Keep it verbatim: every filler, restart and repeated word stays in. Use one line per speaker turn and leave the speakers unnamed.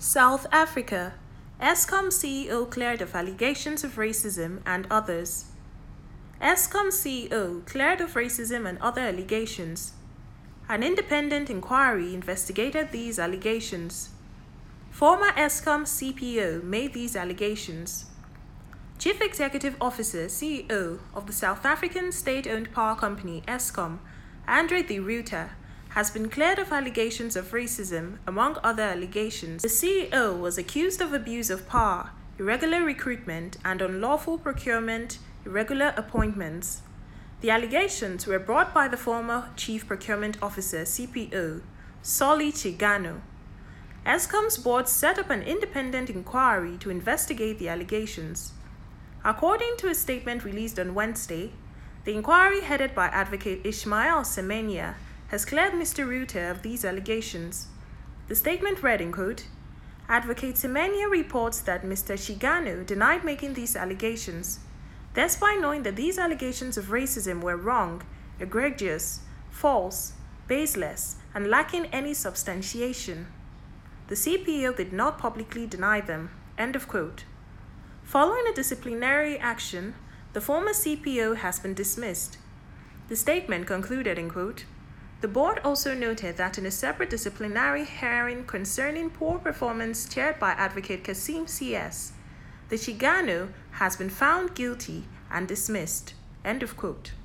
South Africa. Eskom C E O cleared of allegations of racism and others. Eskom C E O cleared of racism and other allegations. An independent inquiry investigated these allegations. Former Eskom C P O made these allegations. Chief Executive Officer C E O of the South African state-owned power company Eskom, Andre de Ruyter, has been cleared of allegations of racism, among other allegations. The C E O was accused of abuse of power, irregular recruitment, and unlawful procurement, irregular appointments. The allegations were brought by the former Chief Procurement Officer C P O, Solly Chigano. Eskom's board set up an independent inquiry to investigate the allegations. According to a statement released on Wednesday, the inquiry headed by Advocate Ishmael Semenya has cleared Mister Ruyter of these allegations. The statement read in quote, Advocate Semenya reports that Mister Chigano denied making these allegations, despite knowing that these allegations of racism were wrong, egregious, false, baseless, and lacking any substantiation. The C P O did not publicly deny them. End of quote. Following a disciplinary action, the former C P O has been dismissed. The statement concluded in quote, The board also noted that in a separate disciplinary hearing concerning poor performance chaired by Advocate Kasim C S, the Chigano has been found guilty and dismissed. End of quote.